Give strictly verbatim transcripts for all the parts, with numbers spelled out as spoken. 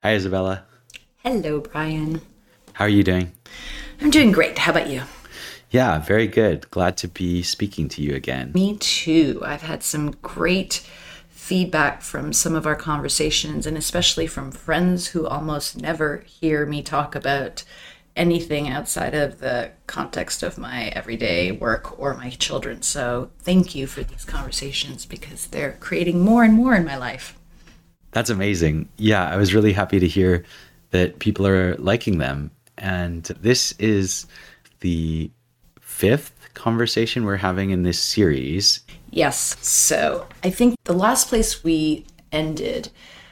Hi, Isabella. Hello, Brian. How are you doing? I'm doing great. How about you? Yeah, very good. Glad to be speaking to you again. Me too. I've had some great feedback from some of our conversations, and especially from friends who almost never hear me talk about anything outside of the context of my everyday work or my children. So thank you for these conversations because they're creating more and more in my life. That's amazing. Yeah, I was really happy to hear that people are liking them. And this is the fifth conversation we're having in this series. Yes. So I think the last place we ended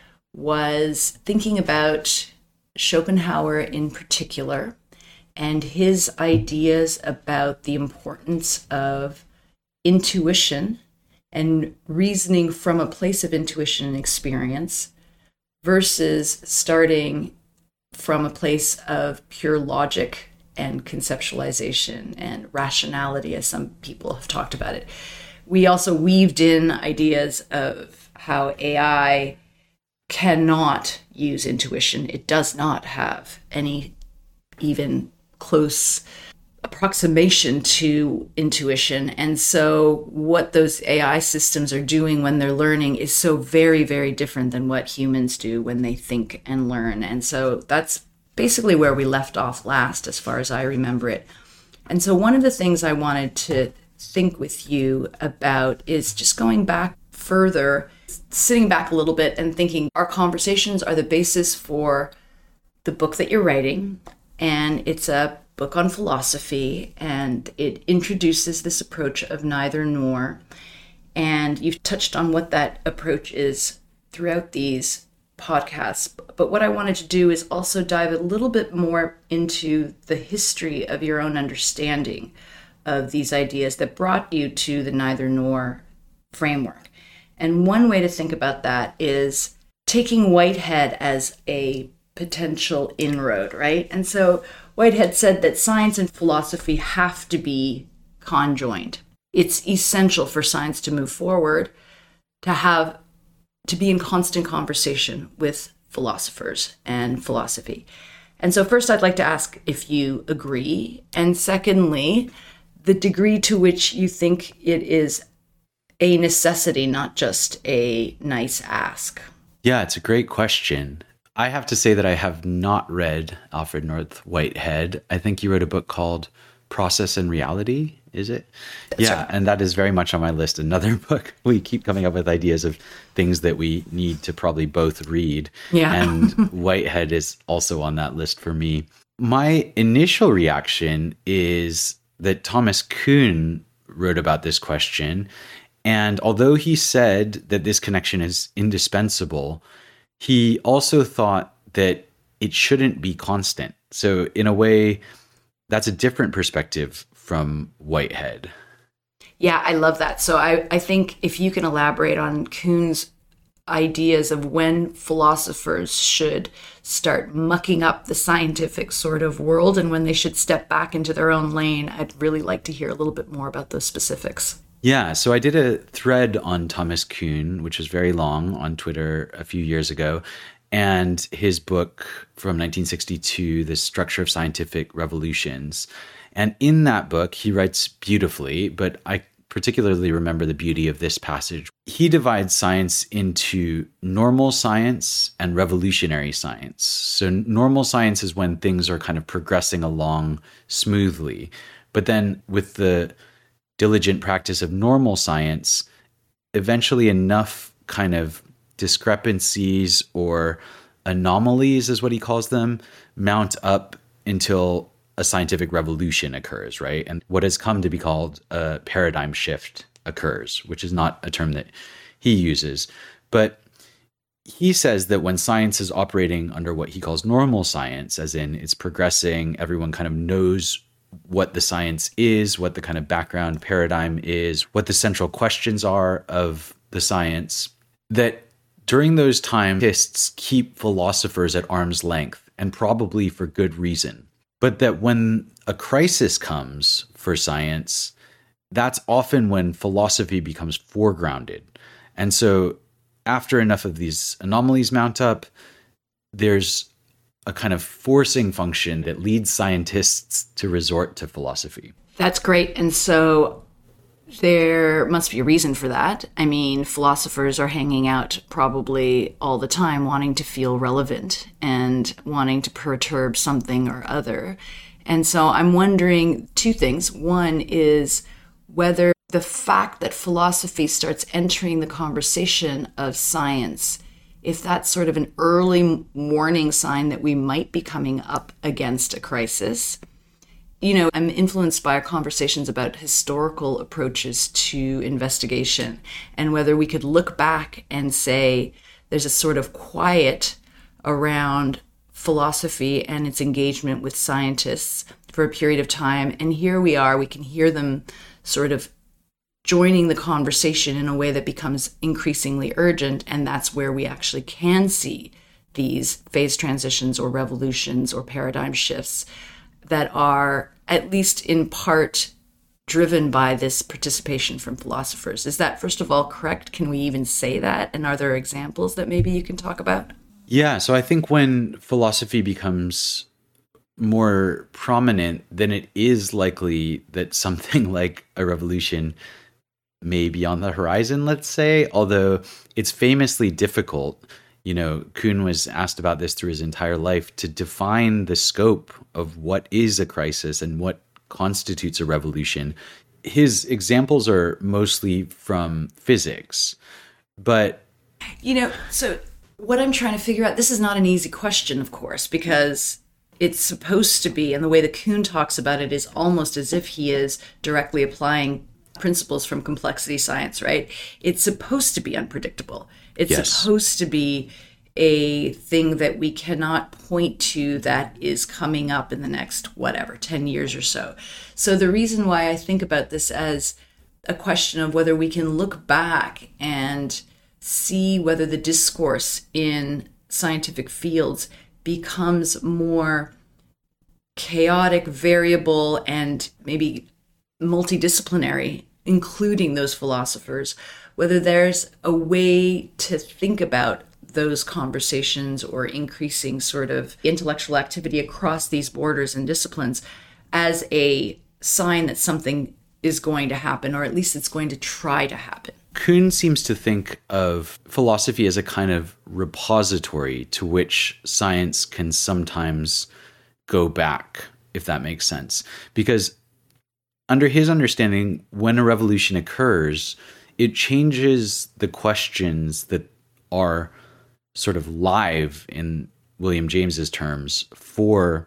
was thinking about Schopenhauer in particular and his ideas about the importance of intuition and reasoning from a place of intuition and experience versus starting from a place of pure logic and conceptualization and rationality, as some people have talked about it. We also weaved in ideas of how A I cannot use intuition. It does not have any even close approximation to intuition. And so what those A I systems are doing when they're learning is so very, very different than what humans do when they think and learn. And so that's basically where we left off last, as far as I remember it. And so one of the things I wanted to think with you about is just going back further, sitting back a little bit and thinking our conversations are the basis for the book that you're writing. And it's a book on philosophy, and it introduces this approach of neither nor. And you've touched on what that approach is throughout these podcasts. But what I wanted to do is also dive a little bit more into the history of your own understanding of these ideas that brought you to the neither nor framework. And one way to think about that is taking Whitehead as a potential inroad, right? And so Whitehead said that science and philosophy have to be conjoined. It's essential for science to move forward, to have, to be in constant conversation with philosophers and philosophy. And so first, I'd like to ask if you agree. And secondly, the degree to which you think it is a necessity, not just a nice ask. Yeah, it's a great question. I have to say that I have not read Alfred North Whitehead. I think you wrote a book called Process and Reality, is it? That's yeah, right. And that is very much on my list. Another book. We keep coming up with ideas of things that we need to probably both read. Yeah. And Whitehead is also on that list for me. My initial reaction is that Thomas Kuhn wrote about this question. And although he said that this connection is indispensable, he also thought that it shouldn't be constant. So in a way, that's a different perspective from Whitehead. Yeah, I love that. So I, I think if you can elaborate on Kuhn's ideas of when philosophers should start mucking up the scientific sort of world and when they should step back into their own lane, I'd really like to hear a little bit more about those specifics. Yeah, so I did a thread on Thomas Kuhn, which was very long, on Twitter a few years ago, and his book from nineteen sixty-two, The Structure of Scientific Revolutions. And in that book, he writes beautifully, but I particularly remember the beauty of this passage. He divides science into normal science and revolutionary science. So normal science is when things are kind of progressing along smoothly. But then with the diligent practice of normal science, eventually enough kind of discrepancies or anomalies, is what he calls them, mount up until a scientific revolution occurs, right? And what has come to be called a paradigm shift occurs, which is not a term that he uses. But he says that when science is operating under what he calls normal science, as in it's progressing, everyone kind of knows what the science is, what the kind of background paradigm is, what the central questions are of the science, that during those times, scientists keep philosophers at arm's length, and probably for good reason. But that when a crisis comes for science, that's often when philosophy becomes foregrounded. And so after enough of these anomalies mount up, there's a kind of forcing function that leads scientists to resort to philosophy. That's great. And so there must be a reason for that. I mean, philosophers are hanging out probably all the time wanting to feel relevant and wanting to perturb something or other. And so I'm wondering two things. One is whether the fact that philosophy starts entering the conversation of science, if that's sort of an early warning sign that we might be coming up against a crisis. You know, I'm influenced by our conversations about historical approaches to investigation and whether we could look back and say there's a sort of quiet around philosophy and its engagement with scientists for a period of time. And here we are, we can hear them sort of joining the conversation in a way that becomes increasingly urgent. And that's where we actually can see these phase transitions or revolutions or paradigm shifts that are at least in part driven by this participation from philosophers. Is that, first of all, correct? Can we even say that? And are there examples that maybe you can talk about? Yeah, so I think when philosophy becomes more prominent, then it is likely that something like a revolution may be on the horizon, let's say, although it's famously difficult. You know, Kuhn was asked about this through his entire life, to define the scope of what is a crisis and what constitutes a revolution. His examples are mostly from physics, but... You know, so what I'm trying to figure out, this is not an easy question, of course, because it's supposed to be, and the way that Kuhn talks about it is almost as if he is directly applying principles from complexity science, right? It's supposed to be unpredictable. It's yes. supposed to be a thing that we cannot point to that is coming up in the next, whatever, ten years or so. So the reason why I think about this as a question of whether we can look back and see whether the discourse in scientific fields becomes more chaotic, variable, and maybe multidisciplinary, including those philosophers, whether there's a way to think about those conversations or increasing sort of intellectual activity across these borders and disciplines as a sign that something is going to happen, or at least it's going to try to happen. Kuhn seems to think of philosophy as a kind of repository to which science can sometimes go back, if that makes sense. Because under his understanding, when a revolution occurs, it changes the questions that are sort of live, in William James's terms, for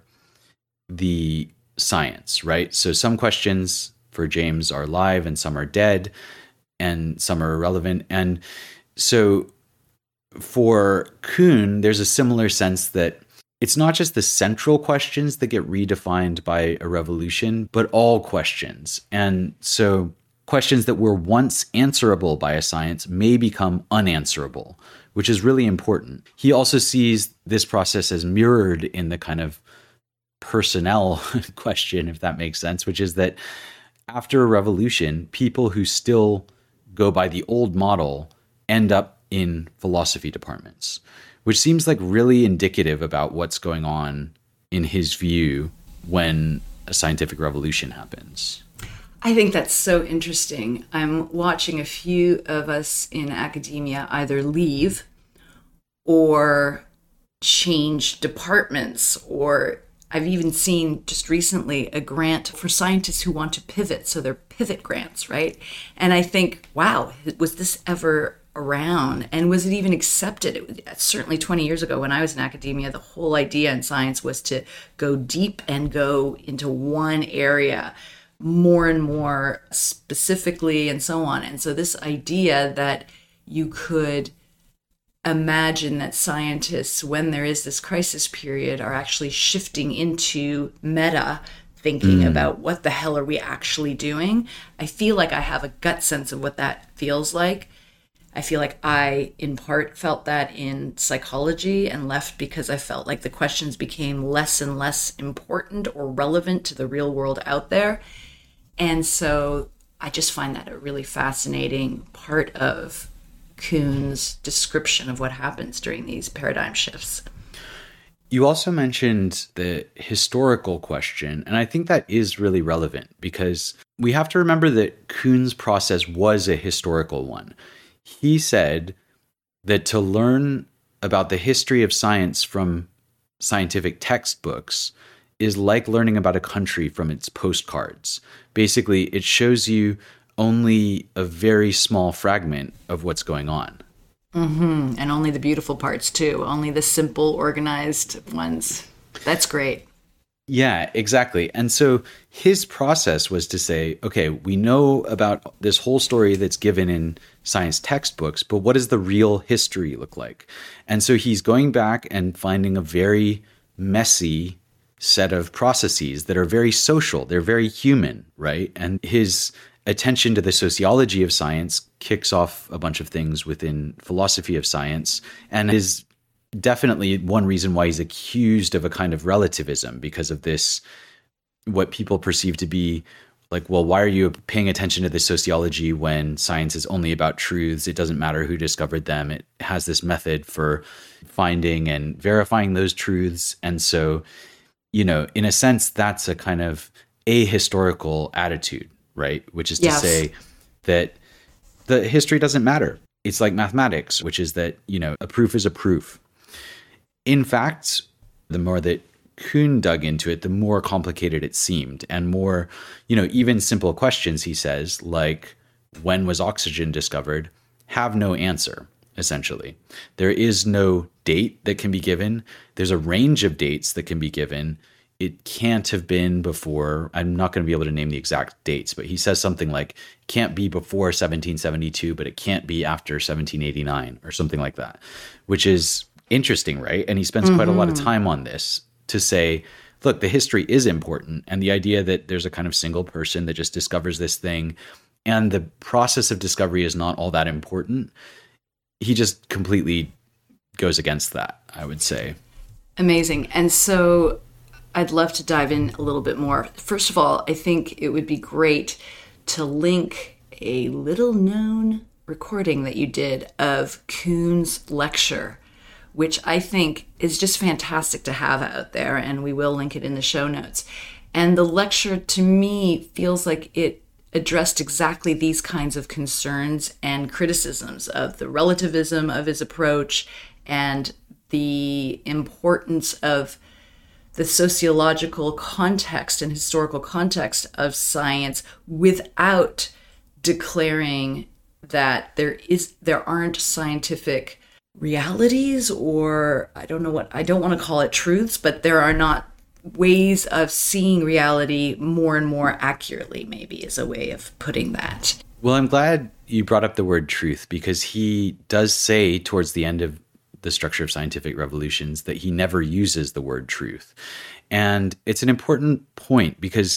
the science, right? So some questions for James are live and some are dead and some are irrelevant. And so for Kuhn, there's a similar sense that it's not just the central questions that get redefined by a revolution, but all questions. And so questions that were once answerable by a science may become unanswerable, which is really important. He also sees this process as mirrored in the kind of personnel question, if that makes sense, which is that after a revolution, people who still go by the old model end up in philosophy departments, which seems like really indicative about what's going on in his view when a scientific revolution happens. I think that's so interesting. I'm watching a few of us in academia either leave or change departments, or I've even seen just recently a grant for scientists who want to pivot. So they're pivot grants, right? And I think, wow, was this ever around? And was it even accepted? It was, certainly twenty years ago when I was in academia, the whole idea in science was to go deep and go into one area more and more specifically and so on. And so this idea that you could imagine that scientists, when there is this crisis period, are actually shifting into meta thinking mm. about what the hell are we actually doing. I feel like I have a gut sense of what that feels like. I feel like I, in part, felt that in psychology and left because I felt like the questions became less and less important or relevant to the real world out there. And so I just find that a really fascinating part of Kuhn's description of what happens during these paradigm shifts. You also mentioned the historical question, and I think that is really relevant because we have to remember that Kuhn's process was a historical one. He said that to learn about the history of science from scientific textbooks is like learning about a country from its postcards. Basically, it shows you only a very small fragment of what's going on. Mm-hmm. And only the beautiful parts, too. Only the simple, organized ones. That's great. Yeah, exactly. And so his process was to say, okay, we know about this whole story that's given in science textbooks, but what does the real history look like? And so he's going back and finding a very messy set of processes that are very social. They're very human, right? And his attention to the sociology of science kicks off a bunch of things within philosophy of science and is definitely one reason why he's accused of a kind of relativism because of this, what people perceive to be like, well, why are you paying attention to this sociology when science is only about truths? It doesn't matter who discovered them. It has this method for finding and verifying those truths. And so, you know, in a sense, that's a kind of ahistorical attitude, right? Which is to Yes. say that the history doesn't matter. It's like mathematics, which is that, you know, a proof is a proof. In fact, the more that Kuhn dug into it, the more complicated it seemed, and more, you know, even simple questions, he says, like, when was oxygen discovered, have no answer, essentially. There is no date that can be given. There's a range of dates that can be given. It can't have been before, I'm not going to be able to name the exact dates, but he says something like, can't be before seventeen seventy-two, but it can't be after seventeen eighty-nine or something like that, which is interesting, right? And he spends mm-hmm. quite a lot of time on this to say, look, the history is important. And the idea that there's a kind of single person that just discovers this thing and the process of discovery is not all that important. He just completely goes against that, I would say. Amazing. And so I'd love to dive in a little bit more. First of all, I think it would be great to link a little known recording that you did of Kuhn's lecture, which I think is just fantastic to have out there, and we will link it in the show notes. And the lecture, to me, feels like it addressed exactly these kinds of concerns and criticisms of the relativism of his approach and the importance of the sociological context and historical context of science without declaring that there is there aren't scientific realities, or I don't know what, I don't want to call it truths, but there are not ways of seeing reality more and more accurately, maybe is a way of putting that. Well, I'm glad you brought up the word truth, because he does say towards the end of the Structure of Scientific Revolutions that he never uses the word truth. And it's an important point because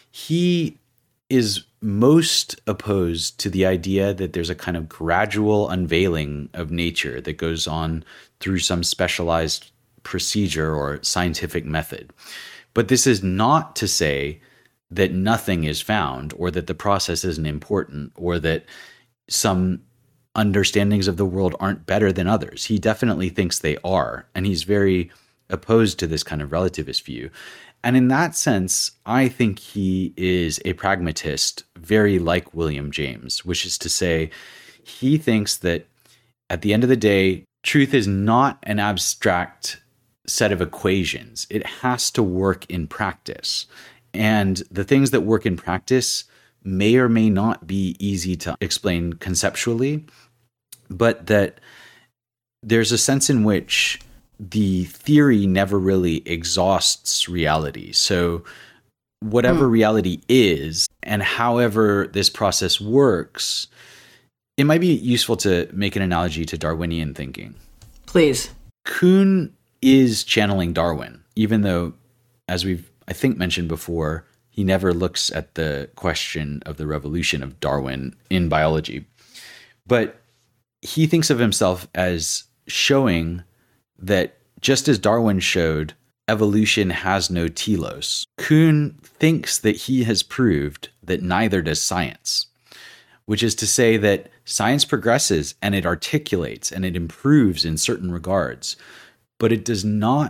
he is most opposed to the idea that there's a kind of gradual unveiling of nature that goes on through some specialized procedure or scientific method. But this is not to say that nothing is found, or that the process isn't important, or that some understandings of the world aren't better than others. He definitely thinks they are, and he's very opposed to this kind of relativist view. And in that sense, I think he is a pragmatist, very like William James, which is to say, he thinks that at the end of the day, truth is not an abstract set of equations. It has to work in practice. And the things that work in practice may or may not be easy to explain conceptually, but that there's a sense in which the theory never really exhausts reality. So whatever mm. reality is, and however this process works, it might be useful to make an analogy to Darwinian thinking. Please. Kuhn is channeling Darwin, even though, as we've, I think, mentioned before, he never looks at the question of the revolution of Darwin in biology. But he thinks of himself as showing that just as Darwin showed, evolution has no telos, Kuhn thinks that he has proved that neither does science, which is to say that science progresses and it articulates and it improves in certain regards, but it does not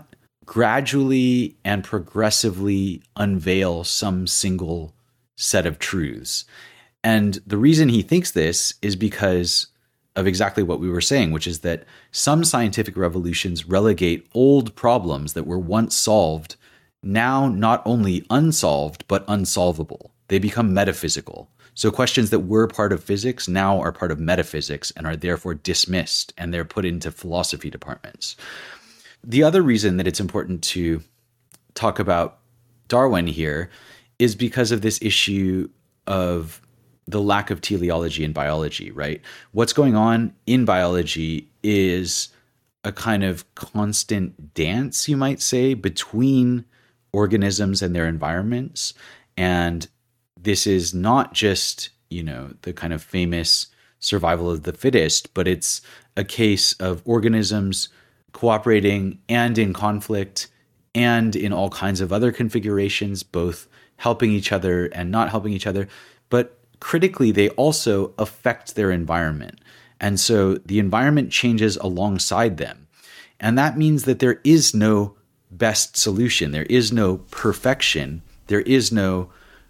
gradually and progressively unveil some single set of truths. And the reason he thinks this is because of exactly what we were saying, which is that some scientific revolutions relegate old problems that were once solved, now not only unsolved, but unsolvable. They become metaphysical. So questions that were part of physics now are part of metaphysics and are therefore dismissed, and they're put into philosophy departments. The other reason that it's important to talk about Darwin here is because of this issue of the lack of teleology in biology, right? What's going on in biology is a kind of constant dance, you might say, between organisms and their environments. And this is not just, you know, the kind of famous survival of the fittest, but it's a case of organisms cooperating and in conflict and in all kinds of other configurations, both helping each other and not helping each other. But critically, they also affect their environment. And so the environment changes alongside them. And that means that there is no best solution. There is no perfection. There is no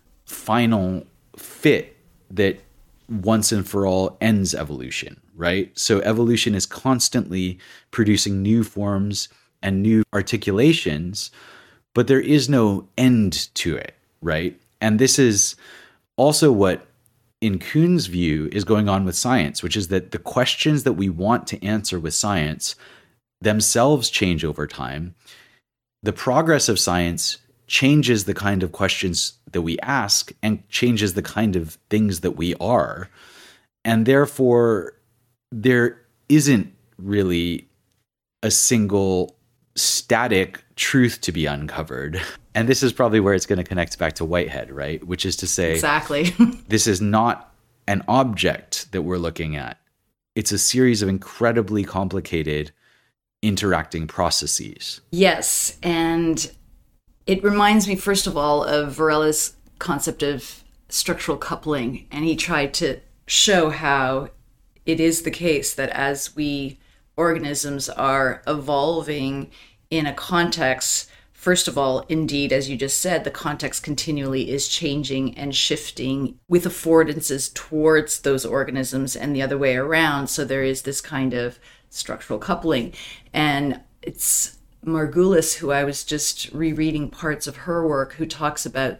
final fit that once and for all ends evolution, right? So evolution is constantly producing new forms and new articulations, but there is no end to it, right? And this is also what, in Kuhn's view, is going on with science, which is that the questions that we want to answer with science themselves change over time. The progress of science changes the kind of questions that we ask and changes the kind of things that we are. And therefore, there isn't really a single static truth to be uncovered. And this is probably where it's going to connect back to Whitehead, right? Which is to say, exactly. This is not an object that we're looking at. It's a series of incredibly complicated interacting processes. Yes, and it reminds me, first of all, of Varela's concept of structural coupling. And he tried to show how it is the case that as we organisms are evolving in a context, first of all, indeed, as you just said, the context continually is changing and shifting with affordances towards those organisms and the other way around. So there is this kind of structural coupling. And it's Margulis, who I was just rereading parts of her work, who talks about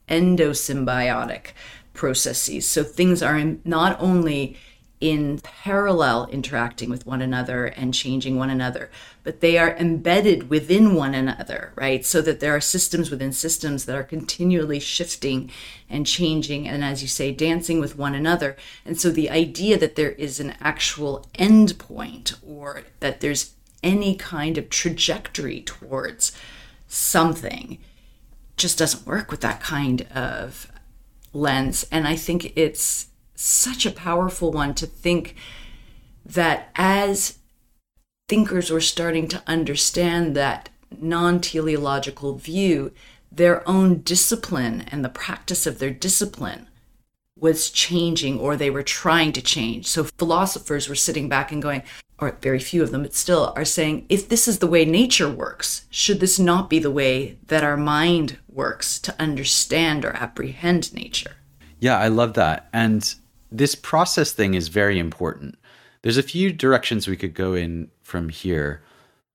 endosymbiotic processes. So things are in, not only in parallel interacting with one another and changing one another, but they are embedded within one another, right? So that there are systems within systems that are continually shifting and changing, and as you say, dancing with one another. And so the idea that there is an actual end point, or that there's any kind of trajectory towards something, just doesn't work with that kind of lens. And I think it's such a powerful one to think that as thinkers were starting to understand that non-teleological view, their own discipline and the practice of their discipline was changing, or they were trying to change. So philosophers were sitting back and going, or very few of them, but still are saying, if this is the way nature works, should this not be the way that our mind works to understand or apprehend nature? Yeah, I love that. And this process thing is very important. There's a few directions we could go in from here.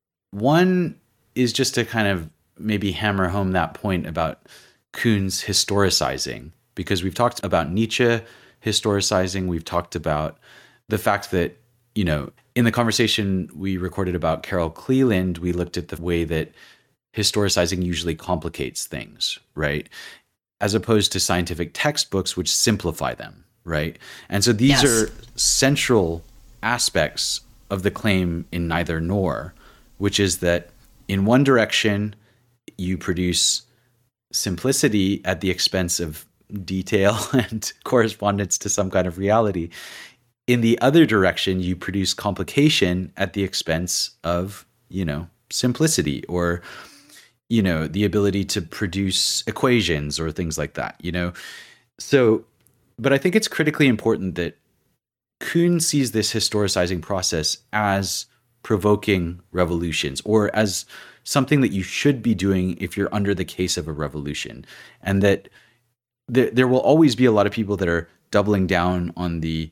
One is just to kind of maybe hammer home that point about Kuhn's historicizing, because we've talked about Nietzsche historicizing. We've talked about the fact that, you know, in the conversation we recorded about Carol Cleland, we looked at the way that historicizing usually complicates things, right? As opposed to scientific textbooks, which simplify them, right? And so these Yes. are central aspects of the claim in Neither Nor, which is that in one direction, you produce simplicity at the expense of detail and correspondence to some kind of reality. In the other direction, you produce complication at the expense of, you know, simplicity, or, you know, the ability to produce equations or things like that, you know? So, but I think it's critically important that Kuhn sees this historicizing process as provoking revolutions, or as something that you should be doing if you're under the case of a revolution. And that there, there will always be a lot of people that are doubling down on the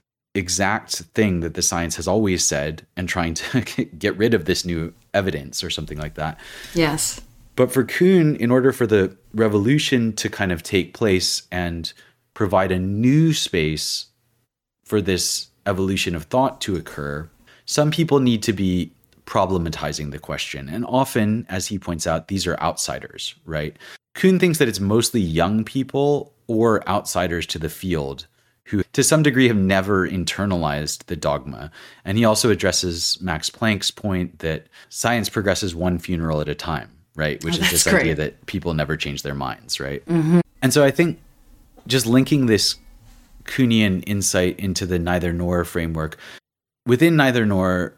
exact thing that the science has always said and trying to get rid of this new evidence or something like that. Yes. But for Kuhn, in order for the revolution to kind of take place and provide a new space for this evolution of thought to occur, some people need to be problematizing the question. And often, as he points out, these are outsiders, right? Kuhn thinks that it's mostly young people or outsiders to the field who, to some degree, have never internalized the dogma. And he also addresses Max Planck's point that science progresses one funeral at a time, right? Which oh, is this great. idea that people never change their minds, right? Mm-hmm. And so I think just linking this Kuhnian insight into the neither nor framework, within neither nor,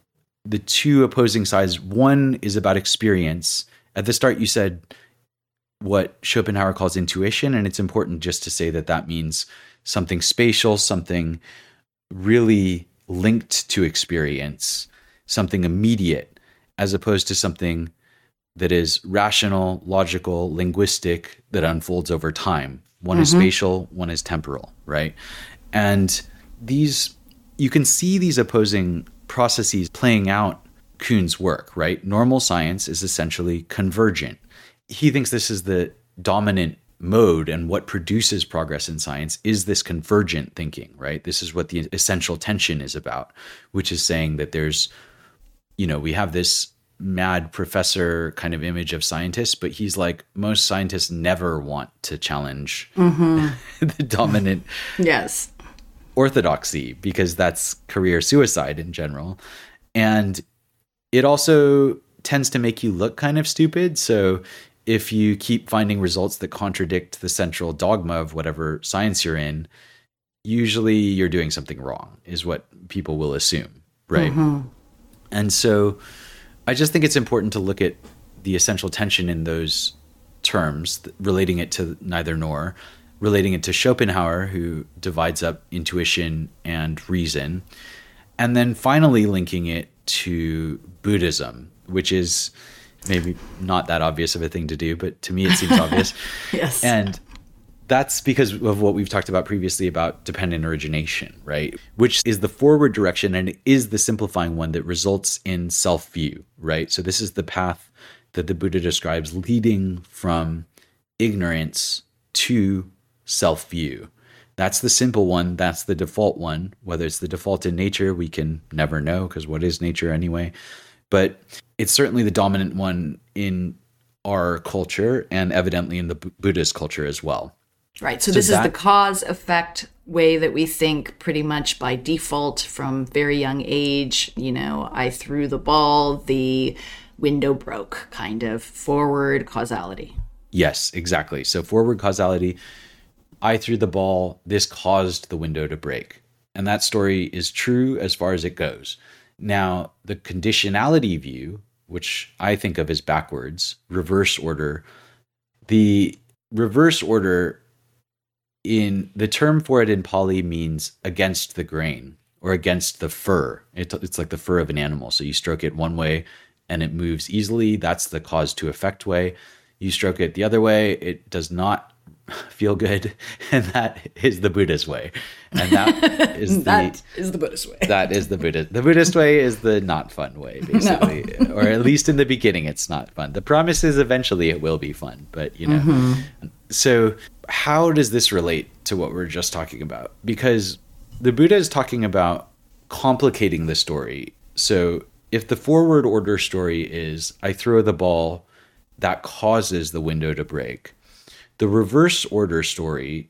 the two opposing sides, one is about experience. At the start, you said what Schopenhauer calls intuition, and it's important just to say that that means something spatial, something really linked to experience, something immediate, as opposed to something that is rational, logical, linguistic, that unfolds over time. One mm-hmm. is spatial, one is temporal, right? And these, you can see these opposing processes playing out Kuhn's work, right? Normal science is essentially convergent. He thinks this is the dominant mode, and what produces progress in science is this convergent thinking, right? This is what the essential tension is about, which is saying that there's, you know, we have this mad professor kind of image of scientists, but he's like, most scientists never want to challenge mm-hmm. the dominant yes. orthodoxy, because that's career suicide in general. And it also tends to make you look kind of stupid. So if you keep finding results that contradict the central dogma of whatever science you're in, usually you're doing something wrong, is what people will assume, right? Mm-hmm. And so I just think it's important to look at the essential tension in those terms, relating it to neither nor, relating it to Schopenhauer, who divides up intuition and reason, and then finally linking it to Buddhism, which is maybe not that obvious of a thing to do, but to me it seems obvious. Yes. And that's because of what we've talked about previously about dependent origination, right? Which is the forward direction, and it is the simplifying one that results in self-view, right? So this is the path that the Buddha describes leading from ignorance to self-view. That's the simple one. That's the default one. Whether it's the default in nature, we can never know, because what is nature anyway? But it's certainly the dominant one in our culture, and evidently in the B- Buddhist culture as well. Right. So, so this that, is the cause-effect way that we think pretty much by default from very young age. You know, I threw the ball, the window broke, kind of forward causality. Yes, exactly. So forward causality, I threw the ball, this caused the window to break. And that story is true as far as it goes. Now, the conditionality view, which I think of as backwards, reverse order, the reverse order, in the term for it in Pali means against the grain or against the fur. It, it's like the fur of an animal. So you stroke it one way and it moves easily. That's the cause to effect way. You stroke it the other way, it does not feel good, and that is the Buddhist way. And that is the that is the Buddhist way. That is the Buddhist. The Buddhist way is the not fun way, basically. No. Or at least in the beginning, it's not fun. The promise is eventually it will be fun, but you know. Mm-hmm. So how does this relate to what we're just talking about? Because the Buddha is talking about complicating the story. So if the forward order story is I throw the ball, that causes the window to break. The reverse order story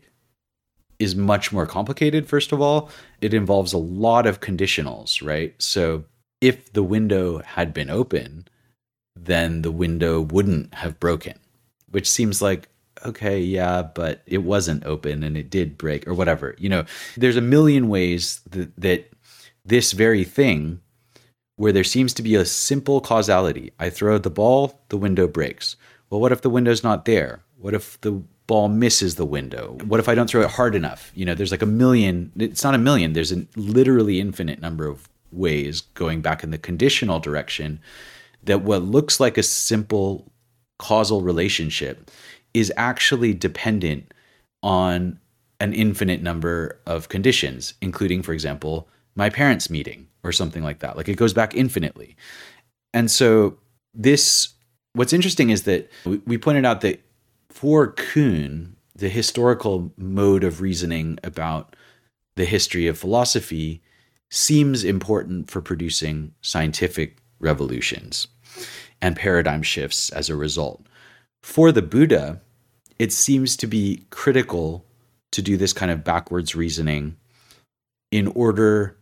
is much more complicated, first of all. It involves a lot of conditionals, right? So if the window had been open, then the window wouldn't have broken, which seems like, okay, yeah, but it wasn't open and it did break or whatever. You know, there's a million ways that, that this very thing, where there seems to be a simple causality, I throw the ball, the window breaks. Well, what if the window's not there? What if the ball misses the window? What if I don't throw it hard enough? You know, there's like a million, it's not a million, there's a literally infinite number of ways going back in the conditional direction that what looks like a simple causal relationship is actually dependent on an infinite number of conditions, including, for example, my parents meeting or something like that. Like it goes back infinitely. And so this, what's interesting is that we pointed out that for Kuhn, the historical mode of reasoning about the history of philosophy seems important for producing scientific revolutions and paradigm shifts as a result. For the Buddha, it seems to be critical to do this kind of backwards reasoning in order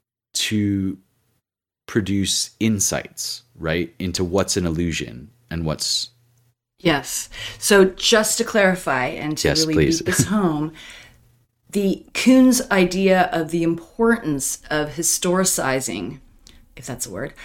to produce insights, right, into what's an illusion and what's... Yes. So just to clarify and to yes, really please. beat this home, the Kuhn's idea of the importance of historicizing, if that's a word,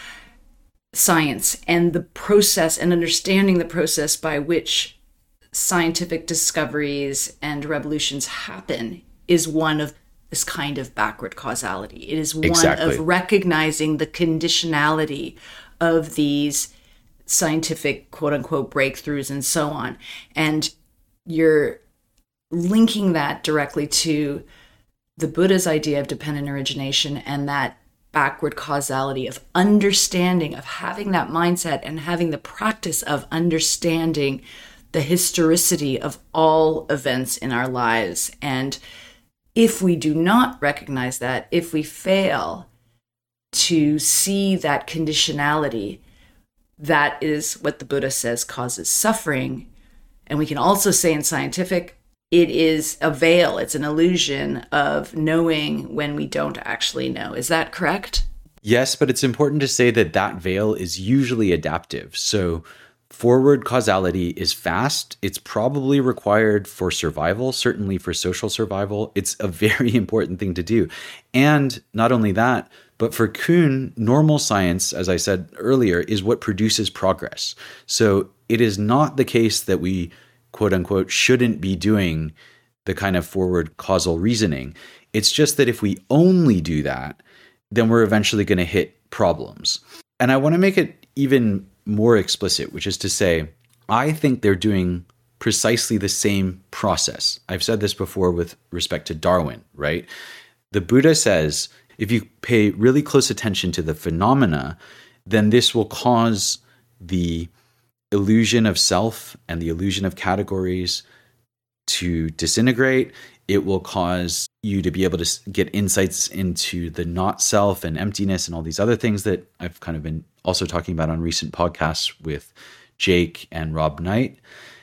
science and the process and understanding the process by which scientific discoveries and revolutions happen is one of this kind of backward causality. It is one exactly. of recognizing the conditionality of these scientific quote unquote breakthroughs and so on. And you're linking that directly to the Buddha's idea of dependent origination and that backward causality of understanding, of having that mindset and having the practice of understanding the historicity of all events in our lives. And if we do not recognize that, if we fail to see that conditionality, that is what the Buddha says causes suffering. And we can also say in scientific, it is a veil, it's an illusion of knowing when we don't actually know. Is that correct? Yes, but it's important to say that that veil is usually adaptive. So forward causality is fast. It's probably required for survival, certainly for social survival. It's a very important thing to do. And not only that, but for Kuhn, normal science, as I said earlier, is what produces progress. So it is not the case that we, quote unquote, shouldn't be doing the kind of forward causal reasoning. It's just that if we only do that, then we're eventually going to hit problems. And I want to make it even more explicit, which is to say, I think they're doing precisely the same process. I've said this before with respect to Darwin, right? The Buddha says, if you pay really close attention to the phenomena, then this will cause the illusion of self and the illusion of categories to disintegrate. It will cause you to be able to get insights into the not self and emptiness and all these other things that I've kind of been also talking about on recent podcasts with Jake and Rob Knight.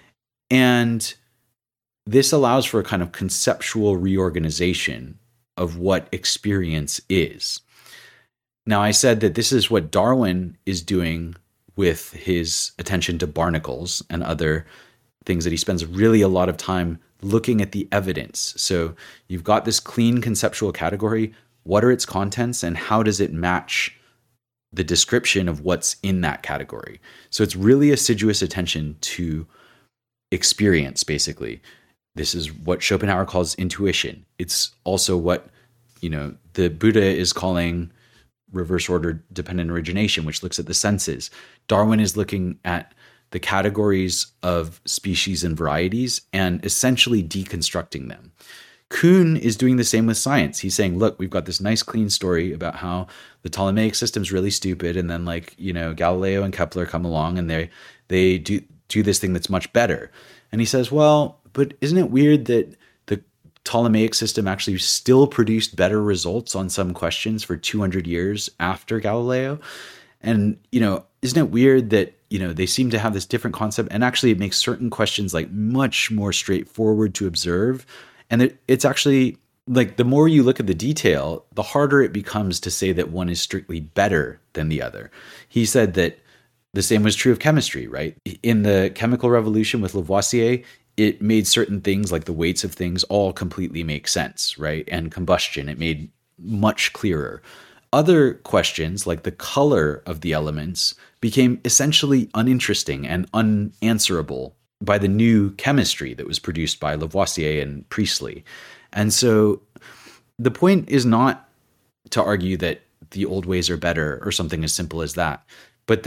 And this allows for a kind of conceptual reorganization of what experience is. Now, I said that this is what Darwin is doing with his attention to barnacles and other things that he spends really a lot of time looking at the evidence. So you've got this clean conceptual category. What are its contents and how does it match the description of what's in that category? So it's really assiduous attention to experience, basically. This is what Schopenhauer calls intuition. It's also what, you know, the Buddha is calling reverse order dependent origination, which looks at the senses. Darwin is looking at the categories of species and varieties and essentially deconstructing them. Kuhn is doing the same with science. He's saying, look, we've got this nice clean story about how the Ptolemaic system's really stupid. And then like, you know, Galileo and Kepler come along and they, they do, do this thing that's much better. And he says, well, but isn't it weird that the Ptolemaic system actually still produced better results on some questions for two hundred years after Galileo? And, you know, isn't it weird that, you know, they seem to have this different concept and actually it makes certain questions like much more straightforward to observe. And it, it's actually like the more you look at the detail, the harder it becomes to say that one is strictly better than the other. He said that the same was true of chemistry, right? In the chemical revolution with Lavoisier, it made certain things like the weights of things all completely make sense, right? And combustion, it made much clearer. Other questions like the color of the elements became essentially uninteresting and unanswerable by the new chemistry that was produced by Lavoisier and Priestley. And so the point is not to argue that the old ways are better or something as simple as that, but that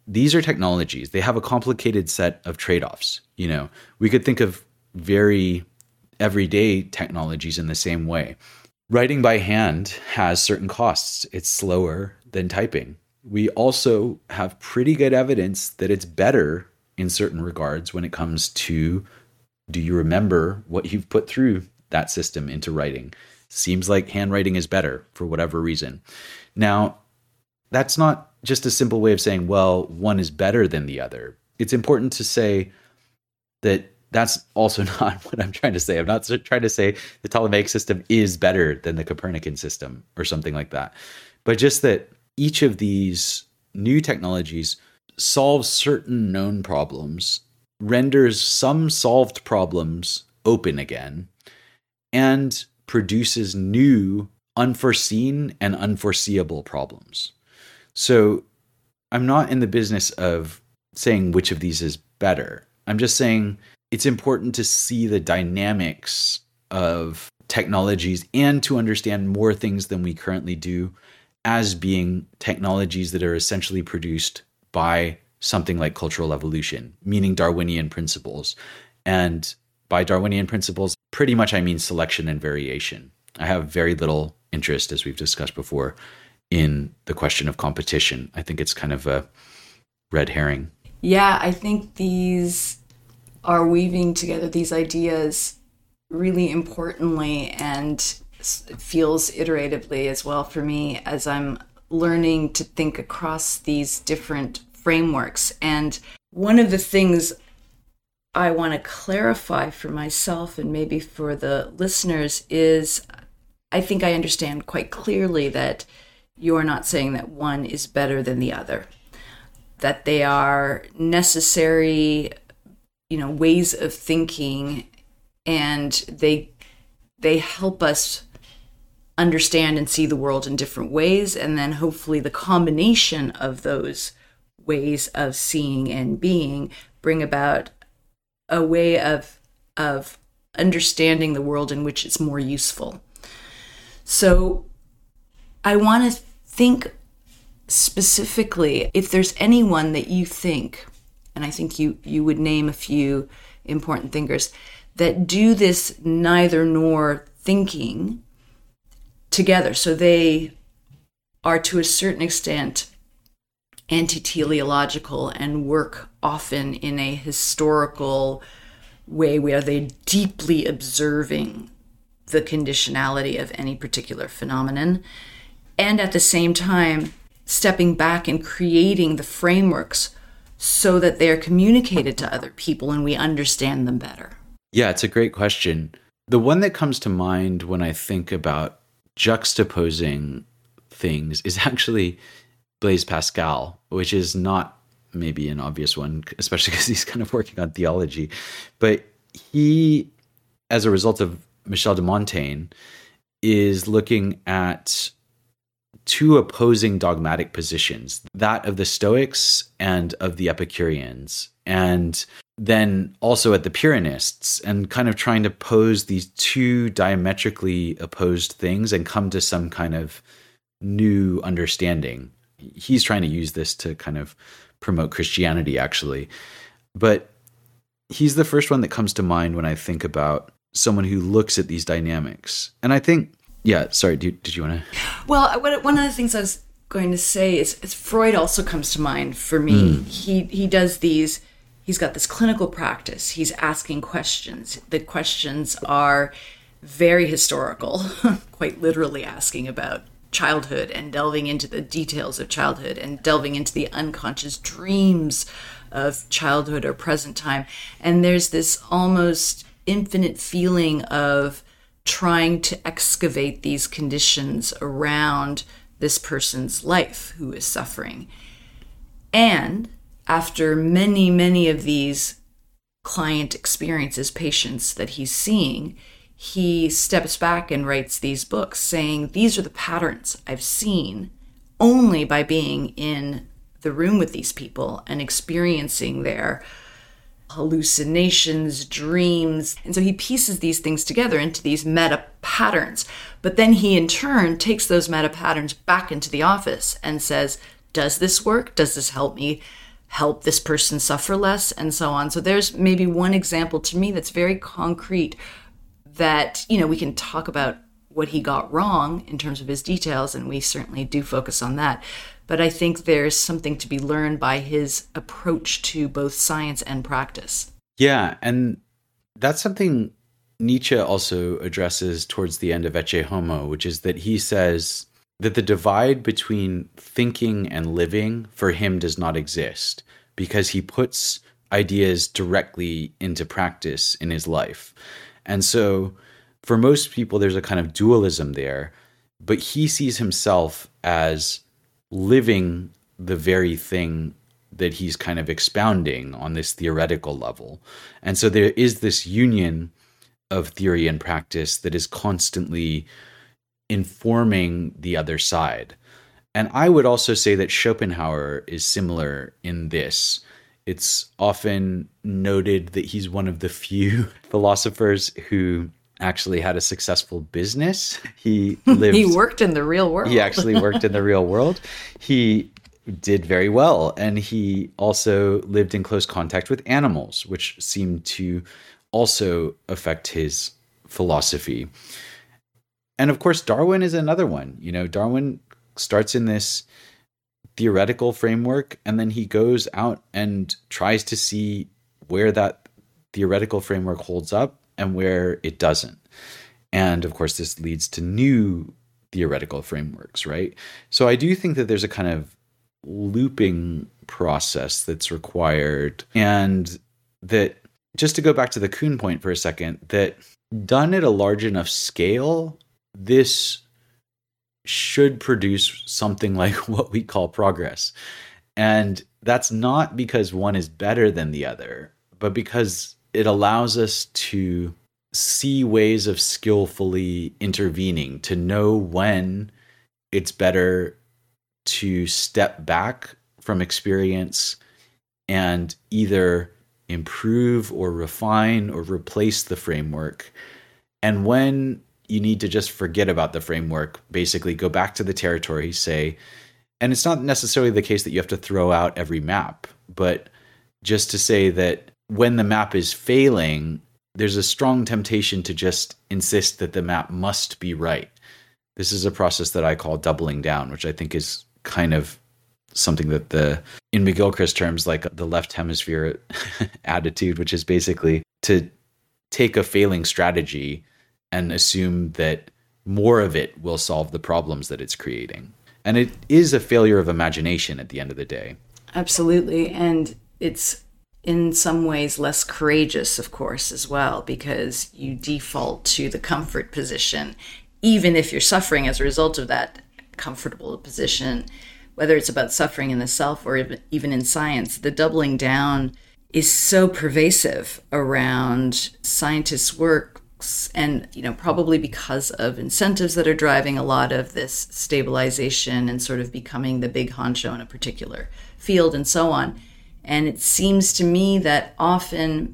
these are technologies. They have a complicated set of trade-offs. You know, we could think of very everyday technologies in the same way. Writing by hand has certain costs. It's slower than typing. We also have pretty good evidence that it's better in certain regards when it comes to, do you remember what you've put through that system into writing? Seems like handwriting is better for whatever reason. Now, that's not just a simple way of saying, well, one is better than the other. It's important to say that that's also not what I'm trying to say. I'm not trying to say the Ptolemaic system is better than the Copernican system or something like that, but just that each of these new technologies solves certain known problems, renders some solved problems open again, and produces new, unforeseen and unforeseeable problems. So I'm not in the business of saying which of these is better. I'm just saying it's important to see the dynamics of technologies and to understand more things than we currently do as being technologies that are essentially produced by something like cultural evolution, meaning Darwinian principles. And by Darwinian principles, pretty much I mean selection and variation. I have very little interest, as we've discussed before, in the question of competition. I think it's kind of a red herring. Yeah, I think these are weaving together these ideas really importantly, and it feels iteratively as well for me as I'm learning to think across these different frameworks. And one of the things I want to clarify for myself and maybe for the listeners is I think I understand quite clearly that you're not saying that one is better than the other, that they are necessary, you know, ways of thinking, and they they help us understand and see the world in different ways, and then hopefully the combination of those ways of seeing and being bring about a way of of understanding the world in which it's more useful. So I want to think specifically, if there's anyone that you think, and I think you, you would name a few important thinkers, that do this neither nor thinking together. So they are to a certain extent anti-teleological and work often in a historical way where they're deeply observing the conditionality of any particular phenomenon, and at the same time stepping back and creating the frameworks so that they're communicated to other people and we understand them better. Yeah, it's a great question. The one that comes to mind when I think about juxtaposing things is actually Blaise Pascal, which is not maybe an obvious one, especially because he's kind of working on theology. But he, as a result of Michel de Montaigne, is looking at two opposing dogmatic positions, that of the Stoics and of the Epicureans, and then also at the Pyrrhonists, and kind of trying to pose these two diametrically opposed things and come to some kind of new understanding. He's trying to use this to kind of promote Christianity, actually. But he's the first one that comes to mind when I think about someone who looks at these dynamics. And I think, yeah, sorry, did, did you want to? Well, one of the things I was going to say is, is Freud also comes to mind for me. Mm. He he does these, he's got this clinical practice. He's asking questions. The questions are very historical, quite literally asking about childhood and delving into the details of childhood and delving into the unconscious dreams of childhood or present time. And there's this almost infinite feeling of trying to excavate these conditions around this person's life who is suffering. And after many, many of these client experiences, patients that he's seeing, he steps back and writes these books saying, these are the patterns I've seen only by being in the room with these people and experiencing their hallucinations, dreams. And so he pieces these things together into these meta patterns. But then he in turn takes those meta patterns back into the office and says, does this work? Does this help me help this person suffer less and so on. So there's maybe one example to me that's very concrete that, you know, we can talk about what he got wrong in terms of his details, and we certainly do focus on that. But I think there's something to be learned by his approach to both science and practice. Yeah, and that's something Nietzsche also addresses towards the end of Ecce Homo, which is that he says that the divide between thinking and living for him does not exist because he puts ideas directly into practice in his life. And so for most people, there's a kind of dualism there, but he sees himself as living the very thing that he's kind of expounding on this theoretical level. And so there is this union of theory and practice that is constantly informing the other side. And I would also say that Schopenhauer is similar in this. It's often noted that he's one of the few philosophers who actually had a successful business. He lived. He worked in the real world. He actually worked in the real world. He did very well. And he also lived in close contact with animals, which seemed to also affect his philosophy. And of course, Darwin is another one. You know, Darwin starts in this theoretical framework, and then he goes out and tries to see where that theoretical framework holds up and where it doesn't. And of course, this leads to new theoretical frameworks, right? So I do think that there's a kind of looping process that's required. And that, just to go back to the Kuhn point for a second, that done at a large enough scale, this should produce something like what we call progress. And that's not because one is better than the other, but because it allows us to see ways of skillfully intervening, to know when it's better to step back from experience and either improve or refine or replace the framework, and when you need to just forget about the framework, basically go back to the territory, say, and it's not necessarily the case that you have to throw out every map, but just to say that when the map is failing, there's a strong temptation to just insist that the map must be right. This is a process that I call doubling down, which I think is kind of something that the, in McGilchrist terms, like the left hemisphere attitude, which is basically to take a failing strategy and assume that more of it will solve the problems that it's creating. And it is a failure of imagination at the end of the day. Absolutely. And it's in some ways less courageous, of course, as well, because you default to the comfort position, even if you're suffering as a result of that comfortable position, whether it's about suffering in the self or even in science. The doubling down is so pervasive around scientists' work. And, you know, probably because of incentives that are driving a lot of this stabilization and sort of becoming the big honcho in a particular field and so on. And it seems to me that often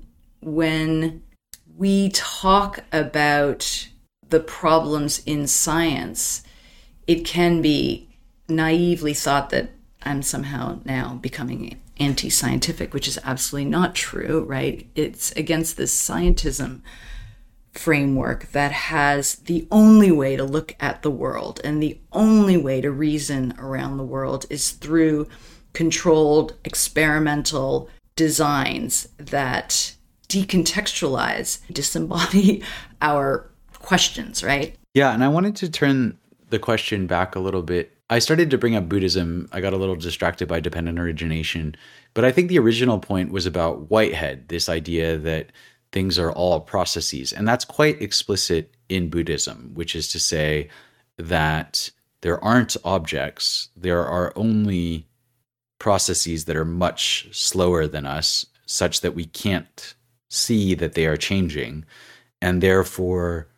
when we talk about the problems in science, it can be naively thought that I'm somehow now becoming anti-scientific, which is absolutely not true, right? It's against this scientism framework that has the only way to look at the world and the only way to reason around the world is through controlled experimental designs that decontextualize, disembody our questions, right? Yeah, and I wanted to turn the question back a little bit. I started to bring up Buddhism. I got a little distracted by dependent origination, but I think the original point was about Whitehead, this idea that things are all processes. And that's quite explicit in Buddhism, which is to say that there aren't objects. There are only processes that are much slower than us, such that we can't see that they are changing. And therefore,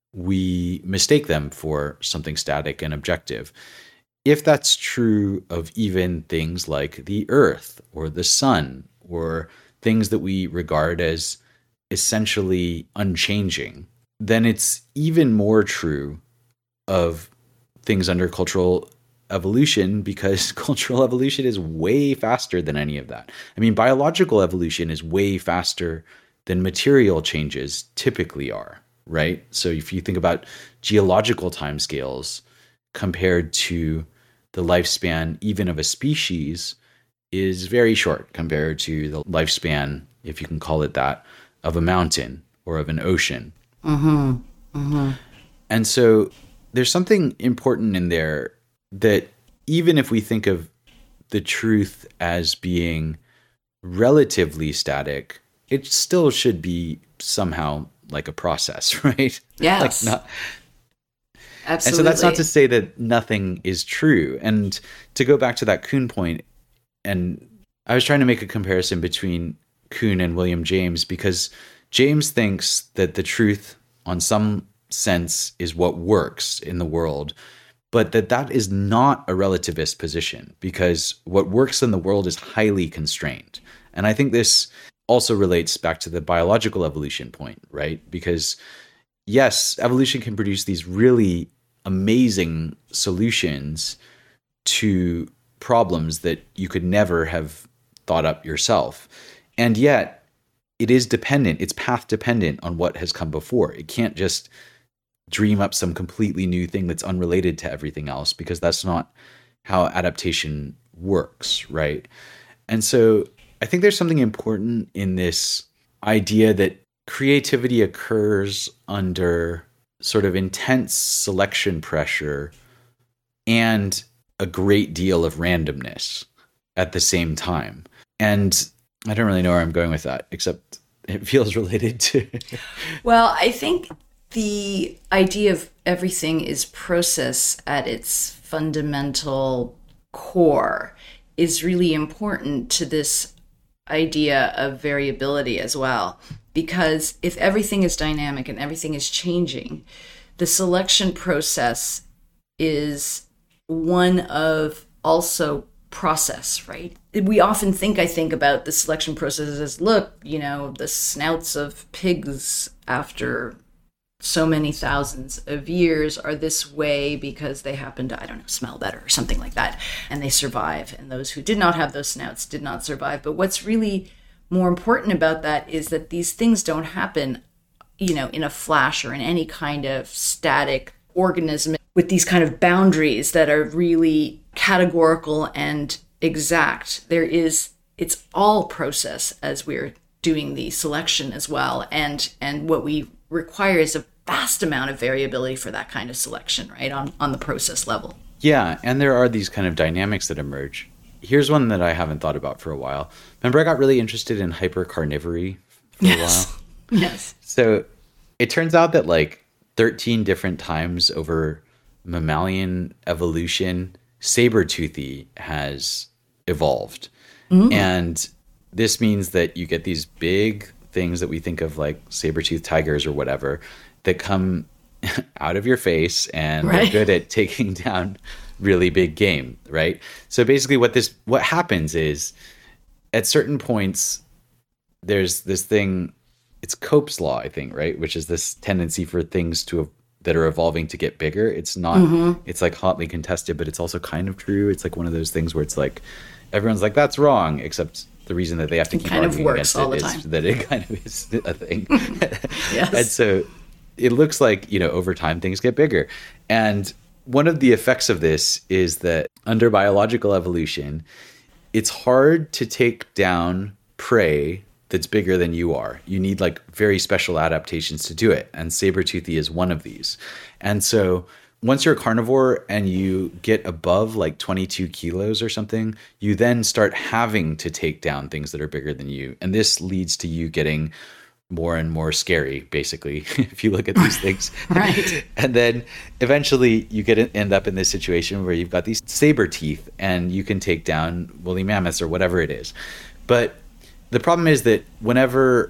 we mistake them for something static and objective. If that's true of even things like the earth or the sun or things that we regard as essentially unchanging, then it's even more true of things under cultural evolution because cultural evolution is way faster than any of that. I mean, biological evolution is way faster than material changes typically are, right? So if you think about geological timescales compared to the lifespan even of a species is very short compared to the lifespan, if you can call it that, of a mountain or of an ocean. Mm-hmm. Mm-hmm. And so there's something important in there that even if we think of the truth as being relatively static, it still should be somehow like a process, right? Yes. Like not, Absolutely. And so that's not to say that nothing is true. And to go back to that Kuhn point, and I was trying to make a comparison between Kuhn and William James, because James thinks that the truth on some sense is what works in the world, but that that is not a relativist position, because what works in the world is highly constrained. And I think this also relates back to the biological evolution point, right? Because yes, evolution can produce these really amazing solutions to problems that you could never have thought up yourself. And yet it is dependent, it's path dependent on what has come before. It can't just dream up some completely new thing that's unrelated to everything else, because that's not how adaptation works, right? And so I think there's something important in this idea that creativity occurs under sort of intense selection pressure and a great deal of randomness at the same time. And I don't really know where I'm going with that, except it feels related to... Well, I think the idea of everything is process at its fundamental core is really important to this idea of variability as well. Because if everything is dynamic and everything is changing, the selection process is one of also process, right? We often think, I think, about the selection process as, look, you know, the snouts of pigs after so many thousands of years are this way because they happen to, I don't know, smell better or something like that, and they survive. And those who did not have those snouts did not survive. But what's really more important about that is that these things don't happen, you know, in a flash or in any kind of static organism with these kind of boundaries that are really categorical and exact. There is, it's all process as we're doing the selection as well. And and what we require is a vast amount of variability for that kind of selection, right, on, on the process level. Yeah, and there are these kind of dynamics that emerge. Here's one that I haven't thought about for a while. Remember, I got really interested in hypercarnivory for yes. a while? Yes. So it turns out that like thirteen different times over mammalian evolution, saber-toothy has evolved. Mm. And this means that you get these big things that we think of like saber-toothed tigers or whatever that come out of your face and right. are good at taking down really big game, right? So basically what this what happens is at certain points there's this thing, it's Cope's law, I think, right? Which is this tendency for things to that are evolving to get bigger. It's not mm-hmm. it's like hotly contested, but it's also kind of true. It's like one of those things where it's like everyone's like that's wrong, except the reason that they have to it keep kind arguing of works against all it the is time. that it kind of is a thing. Yes. And so it looks like, you know, over time things get bigger. And one of the effects of this is that under biological evolution, it's hard to take down prey that's bigger than you are. You need like very special adaptations to do it. And saber-toothy is one of these. And so once you're a carnivore and you get above like twenty-two kilos or something, you then start having to take down things that are bigger than you. And this leads to you getting more and more scary, basically, if you look at these things. Right. And then eventually you get end up in this situation where you've got these saber teeth and you can take down woolly mammoths or whatever it is. But the problem is that whenever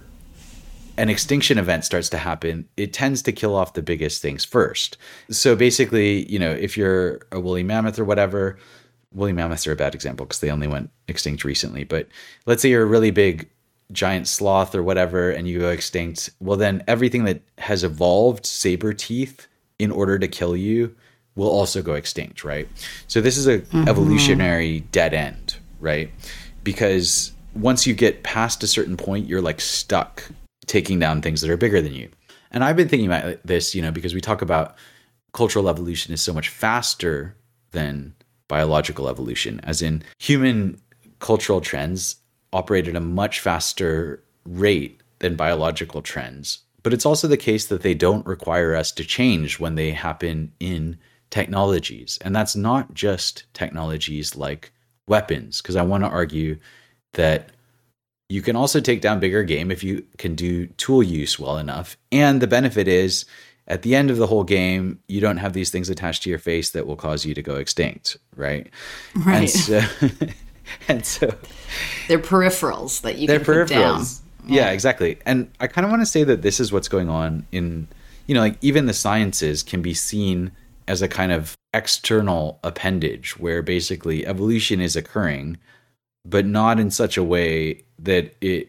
an extinction event starts to happen, it tends to kill off the biggest things first. So basically, you know, if you're a woolly mammoth or whatever, woolly mammoths are a bad example because they only went extinct recently. But let's say you're a really big giant sloth or whatever and you go extinct. Well, then everything that has evolved saber teeth in order to kill you will also go extinct, right? So this is a mm-hmm. evolutionary dead end, right? Because once you get past a certain point, you're like stuck taking down things that are bigger than you. And I've been thinking about this, you know, because we talk about cultural evolution is so much faster than biological evolution, as in human cultural trends operate at a much faster rate than biological trends. But it's also the case that they don't require us to change when they happen in technologies. And that's not just technologies like weapons, because I want to argue that you can also take down bigger game if you can do tool use well enough. And the benefit is, at the end of the whole game, you don't have these things attached to your face that will cause you to go extinct, right? Right. And so, and so they're peripherals that you can put down. Yeah, exactly. And I kind of want to say that this is what's going on in, you know, like even the sciences can be seen as a kind of external appendage where basically evolution is occurring, but not in such a way that it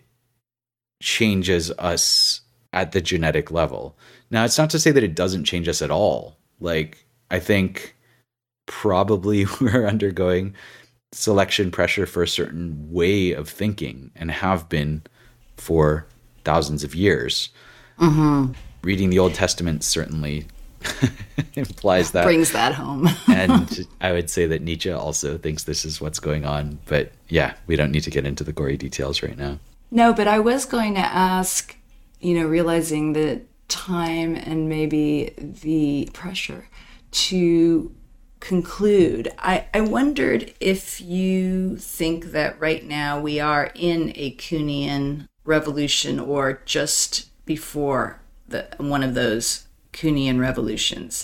changes us at the genetic level. Now, it's not to say that it doesn't change us at all. Like, I think probably we're undergoing selection pressure for a certain way of thinking and have been for thousands of years. Mm-hmm. Reading the Old Testament certainly implies that. Brings that home. And I would say that Nietzsche also thinks this is what's going on. But yeah, we don't need to get into the gory details right now. No, but I was going to ask, you know, realizing that time and maybe the pressure to conclude, I, I wondered if you think that right now we are in a Kuhnian revolution or just before the one of those Kuhnian revolutions,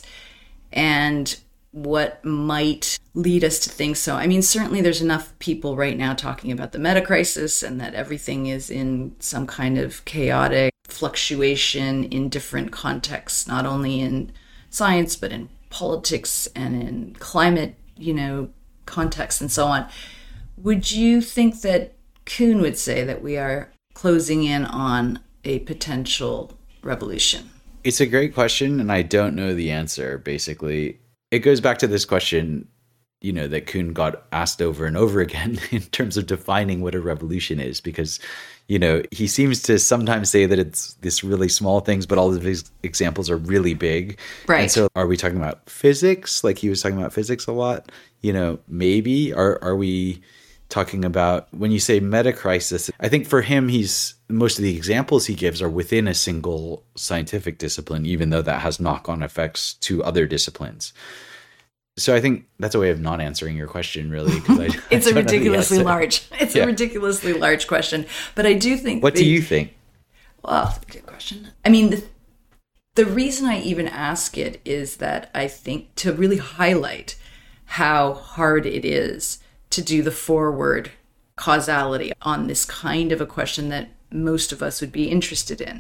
and what might lead us to think so. I mean, certainly there's enough people right now talking about the meta crisis and that everything is in some kind of chaotic fluctuation in different contexts, not only in science, but in politics and in climate, you know, context and so on. Would you think that Kuhn would say that we are closing in on a potential revolution? It's a great question, and I don't know the answer, basically. It goes back to this question, you know, that Kuhn got asked over and over again in terms of defining what a revolution is, because, you know, he seems to sometimes say that it's this really small things, but all of his examples are really big. Right. And so are we talking about physics? Like he was talking about physics a lot, you know, maybe. Are, are we talking about, when you say meta crisis, I think for him, he's most of the examples he gives are within a single scientific discipline, even though that has knock-on effects to other disciplines. So I think that's a way of not answering your question, really. Because I, it's I a ridiculously large. It's yeah. a ridiculously large question, but I do think. What the, do you think? Well, that's a good question. I mean, the, the reason I even ask it is that I think to really highlight how hard it is to do the forward causality on this kind of a question that most of us would be interested in.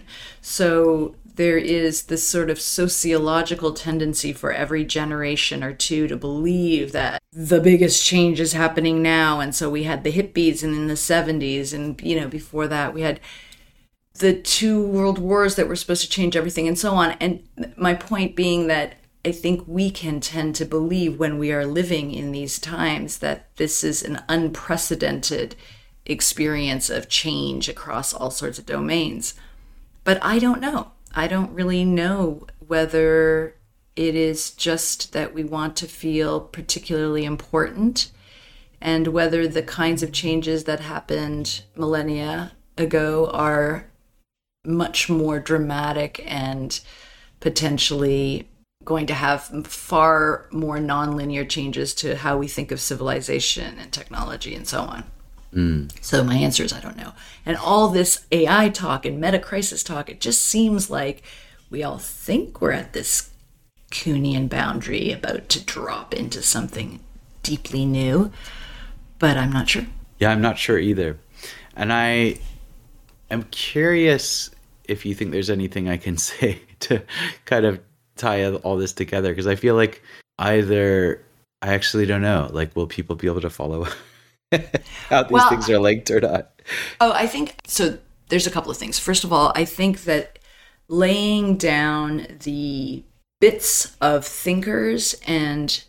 So there is this sort of sociological tendency for every generation or two to believe that the biggest change is happening now. And so we had the hippies and in the seventies, and, you know, before that we had the two world wars that were supposed to change everything and so on. And my point being that I think we can tend to believe when we are living in these times that this is an unprecedented experience of change across all sorts of domains. But I don't know. I don't really know whether it is just that we want to feel particularly important, and whether the kinds of changes that happened millennia ago are much more dramatic and potentially going to have far more nonlinear changes to how we think of civilization and technology and so on. Mm. So my answer is I don't know. And all this A I talk and meta crisis talk, it just seems like we all think we're at this Kuhnian boundary about to drop into something deeply new, but I'm not sure. Yeah, I'm not sure either. And I am curious if you think there's anything I can say to kind of tie all this together, because I feel like either I actually don't know, like, will people be able to follow how these well, things are linked or not? Oh, I think so. There's a couple of things. First of all, I think that laying down the bits of thinkers and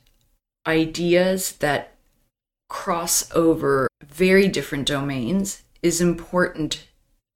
ideas that cross over very different domains is important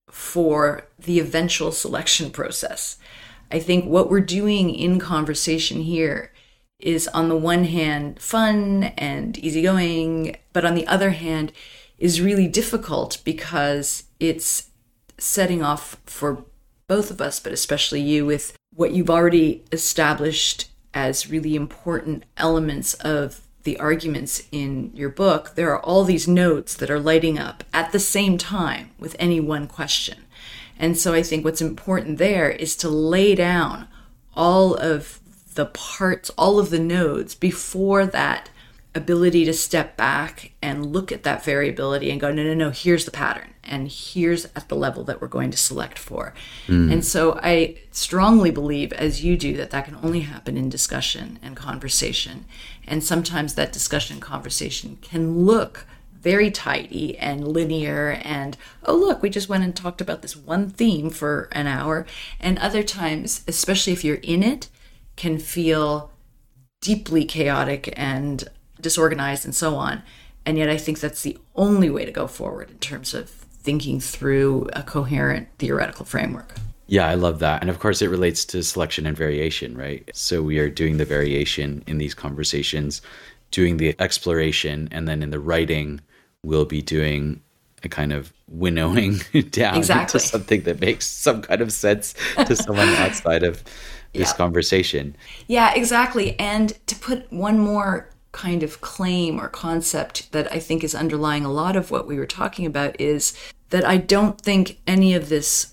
for the eventual selection process. I think what we're doing in conversation here is, on the one hand, fun and easygoing, but on the other hand, is really difficult because it's setting off for both of us, but especially you, with what you've already established as really important elements of the arguments in your book. There are all these nodes that are lighting up at the same time with any one question. And so I think what's important there is to lay down all of the parts, all of the nodes before that ability to step back and look at that variability and go, no, no, no, here's the pattern. And here's at the level that we're going to select for. Mm. And so I strongly believe, as you do, that that can only happen in discussion and conversation. And sometimes that discussion and conversation can look very tidy and linear and, oh, look, we just went and talked about this one theme for an hour. And other times, especially if you're in it, can feel deeply chaotic and disorganized and so on. And yet I think that's the only way to go forward in terms of thinking through a coherent theoretical framework. Yeah, I love that. And of course, it relates to selection and variation, right? So we are doing the variation in these conversations, doing the exploration, and then in the writing, we'll be doing a kind of winnowing down exactly. to something that makes some kind of sense to someone outside of this yeah. conversation. Yeah, exactly. And to put one more kind of claim or concept that I think is underlying a lot of what we were talking about is that I don't think any of this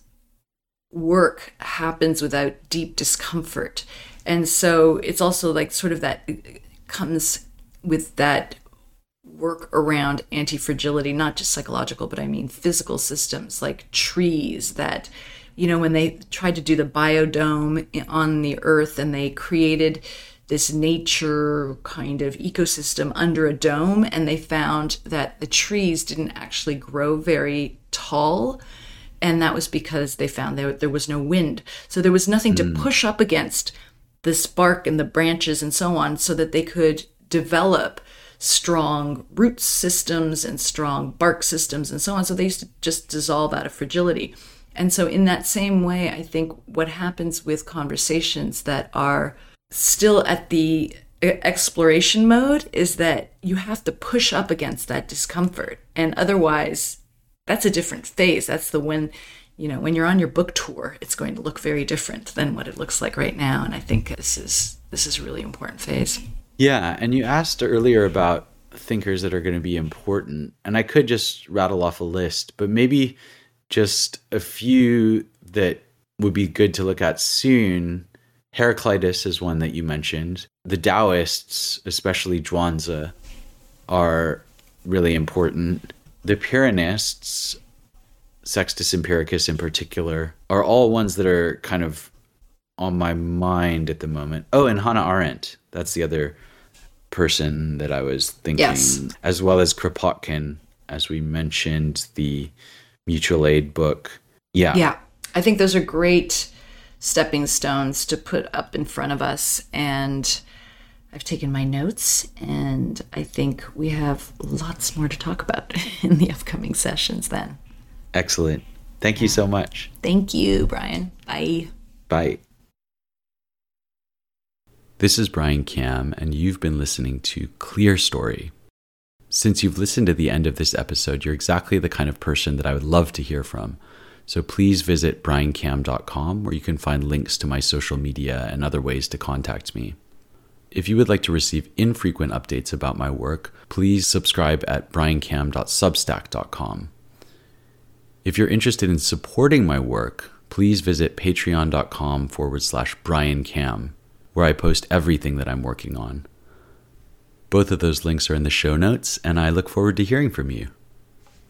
work happens without deep discomfort. And so it's also like sort of that comes with that work around anti-fragility, not just psychological, but I mean physical systems like trees that, you know, when they tried to do the biodome on the earth and they created this nature kind of ecosystem under a dome, and they found that the trees didn't actually grow very tall. And that was because they found there, there was no wind. So there was nothing mm. to push up against the spark and the branches and so on, so that they could develop strong root systems and strong bark systems and so on. So they used to just dissolve out of fragility. And so in that same way, I think what happens with conversations that are still at the exploration mode is that you have to push up against that discomfort. And otherwise, that's a different phase. That's the when, you know, when you're on your book tour, it's going to look very different than what it looks like right now. And I think this is this is a really important phase. Yeah. And you asked earlier about thinkers that are going to be important. And I could just rattle off a list, but maybe just a few that would be good to look at soon. Heraclitus is one that you mentioned. The Taoists, especially Zhuangzi, are really important. The Pyrrhonists, Sextus Empiricus in particular, are all ones that are kind of on my mind at the moment. Oh, and Hannah Arendt. That's the other person that I was thinking. Yes. As well as Kropotkin, as we mentioned, the mutual aid book. Yeah. Yeah. I think those are great stepping stones to put up in front of us. And I've taken my notes, and I think we have lots more to talk about in the upcoming sessions then. Excellent. Thank you so much. Thank you, Brian. Bye. Bye. This is Brian Kam, and you've been listening to Clear Story. Since you've listened to the end of this episode, you're exactly the kind of person that I would love to hear from. So please visit brian kam dot com, where you can find links to my social media and other ways to contact me. If you would like to receive infrequent updates about my work, please subscribe at brian kam dot substack dot com. If you're interested in supporting my work, please visit patreon.com forward slash Brian Kam, where I post everything that I'm working on. Both of those links are in the show notes, and I look forward to hearing from you.